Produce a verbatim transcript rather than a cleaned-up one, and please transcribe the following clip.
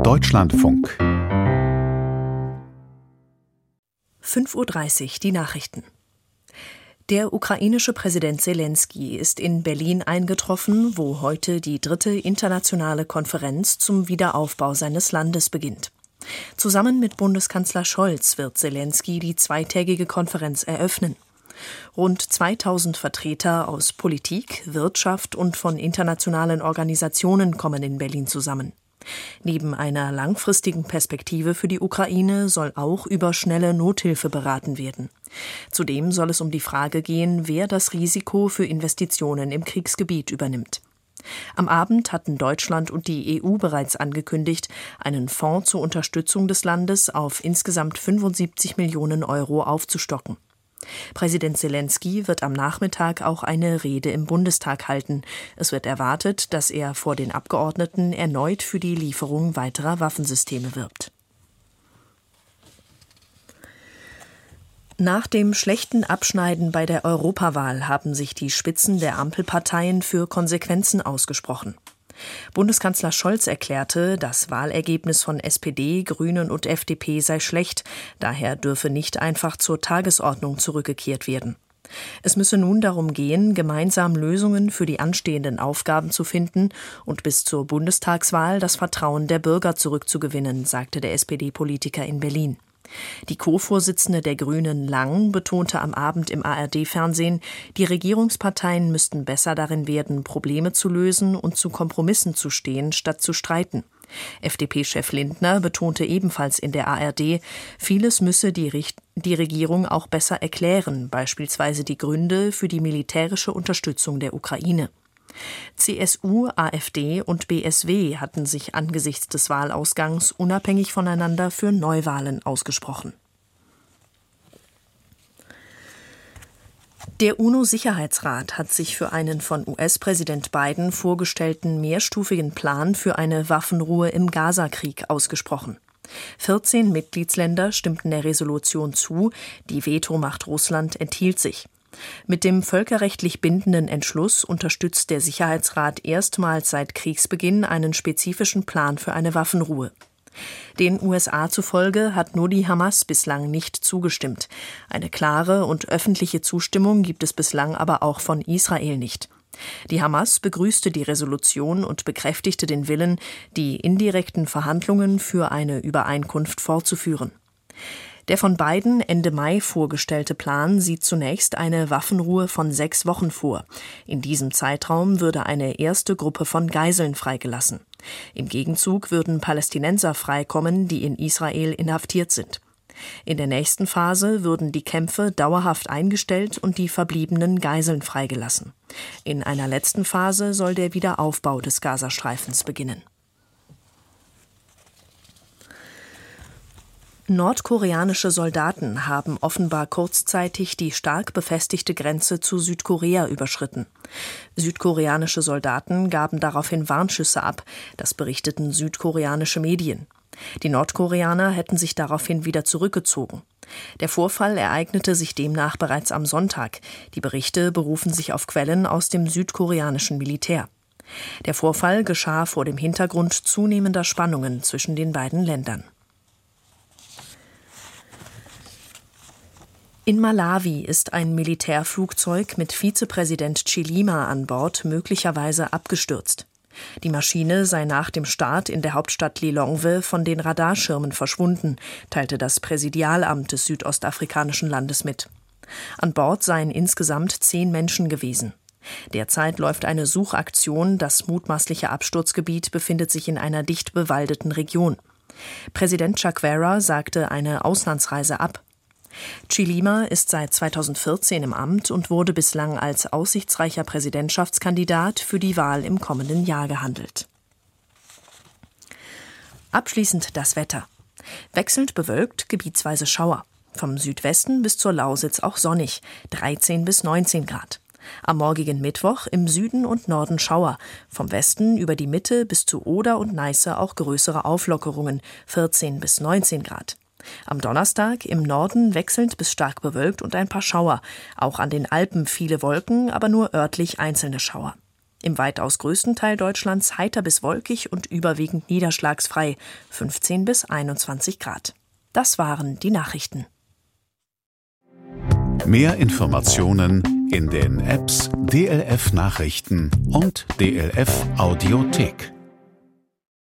Deutschlandfunk. fünf Uhr dreißig, die Nachrichten. Der ukrainische Präsident Selenskyj ist in Berlin eingetroffen, wo heute die dritte internationale Konferenz zum Wiederaufbau seines Landes beginnt. Zusammen mit Bundeskanzler Scholz wird Selenskyj die zweitägige Konferenz eröffnen. Rund zweitausend Vertreter aus Politik, Wirtschaft und von internationalen Organisationen kommen in Berlin zusammen. Neben einer langfristigen Perspektive für die Ukraine soll auch über schnelle Nothilfe beraten werden. Zudem soll es um die Frage gehen, wer das Risiko für Investitionen im Kriegsgebiet übernimmt. Am Abend hatten Deutschland und die E U bereits angekündigt, einen Fonds zur Unterstützung des Landes auf insgesamt fünfundsiebzig Millionen Euro aufzustocken. Präsident Selenskyj wird am Nachmittag auch eine Rede im Bundestag halten. Es wird erwartet, dass er vor den Abgeordneten erneut für die Lieferung weiterer Waffensysteme wirbt. Nach dem schlechten Abschneiden bei der Europawahl haben sich die Spitzen der Ampelparteien für Konsequenzen ausgesprochen. Bundeskanzler Scholz erklärte, das Wahlergebnis von S P D, Grünen und F D P sei schlecht, daher dürfe nicht einfach zur Tagesordnung zurückgekehrt werden. Es müsse nun darum gehen, gemeinsam Lösungen für die anstehenden Aufgaben zu finden und bis zur Bundestagswahl das Vertrauen der Bürger zurückzugewinnen, sagte der S P D-Politiker in Berlin. Die Co-Vorsitzende der Grünen Lang betonte am Abend im A R D-Fernsehen, die Regierungsparteien müssten besser darin werden, Probleme zu lösen und zu Kompromissen zu stehen, statt zu streiten. F D P-Chef Lindner betonte ebenfalls in der A R D, vieles müsse die, Richt- die Regierung auch besser erklären, beispielsweise die Gründe für die militärische Unterstützung der Ukraine. C S U, A f D und B S W hatten sich angesichts des Wahlausgangs unabhängig voneinander für Neuwahlen ausgesprochen. Der UNO-Sicherheitsrat hat sich für einen von U S-Präsident Biden vorgestellten mehrstufigen Plan für eine Waffenruhe im Gaza-Krieg ausgesprochen. vierzehn Mitgliedsländer stimmten der Resolution zu, die Vetomacht Russland enthielt sich. Mit dem völkerrechtlich bindenden Entschluss unterstützt der Sicherheitsrat erstmals seit Kriegsbeginn einen spezifischen Plan für eine Waffenruhe. Den U S A zufolge hat nur die Hamas bislang nicht zugestimmt. Eine klare und öffentliche Zustimmung gibt es bislang aber auch von Israel nicht. Die Hamas begrüßte die Resolution und bekräftigte den Willen, die indirekten Verhandlungen für eine Übereinkunft fortzuführen. Der von Biden Ende Mai vorgestellte Plan sieht zunächst eine Waffenruhe von sechs Wochen vor. In diesem Zeitraum würde eine erste Gruppe von Geiseln freigelassen. Im Gegenzug würden Palästinenser freikommen, die in Israel inhaftiert sind. In der nächsten Phase würden die Kämpfe dauerhaft eingestellt und die verbliebenen Geiseln freigelassen. In einer letzten Phase soll der Wiederaufbau des Gazastreifens beginnen. Nordkoreanische Soldaten haben offenbar kurzzeitig die stark befestigte Grenze zu Südkorea überschritten. Südkoreanische Soldaten gaben daraufhin Warnschüsse ab, das berichteten südkoreanische Medien. Die Nordkoreaner hätten sich daraufhin wieder zurückgezogen. Der Vorfall ereignete sich demnach bereits am Sonntag. Die Berichte berufen sich auf Quellen aus dem südkoreanischen Militär. Der Vorfall geschah vor dem Hintergrund zunehmender Spannungen zwischen den beiden Ländern. In Malawi ist ein Militärflugzeug mit Vizepräsident Chilima an Bord möglicherweise abgestürzt. Die Maschine sei nach dem Start in der Hauptstadt Lilongwe von den Radarschirmen verschwunden, teilte das Präsidialamt des südostafrikanischen Landes mit. An Bord seien insgesamt zehn Menschen gewesen. Derzeit läuft eine Suchaktion, das mutmaßliche Absturzgebiet befindet sich in einer dicht bewaldeten Region. Präsident Chakwera sagte eine Auslandsreise ab. Chilima ist seit zweitausendvierzehn im Amt und wurde bislang als aussichtsreicher Präsidentschaftskandidat für die Wahl im kommenden Jahr gehandelt. Abschließend das Wetter. Wechselnd bewölkt, gebietsweise Schauer. Vom Südwesten bis zur Lausitz auch sonnig, dreizehn bis neunzehn Grad. Am morgigen Mittwoch im Süden und Norden Schauer, vom Westen über die Mitte bis zu Oder und Neiße auch größere Auflockerungen, vierzehn bis neunzehn Grad. Am Donnerstag im Norden wechselnd bis stark bewölkt und ein paar Schauer. Auch an den Alpen viele Wolken, aber nur örtlich einzelne Schauer. Im weitaus größten Teil Deutschlands heiter bis wolkig und überwiegend niederschlagsfrei, fünfzehn bis einundzwanzig Grad. Das waren die Nachrichten. Mehr Informationen in den Apps D L F Nachrichten und D L F Audiothek.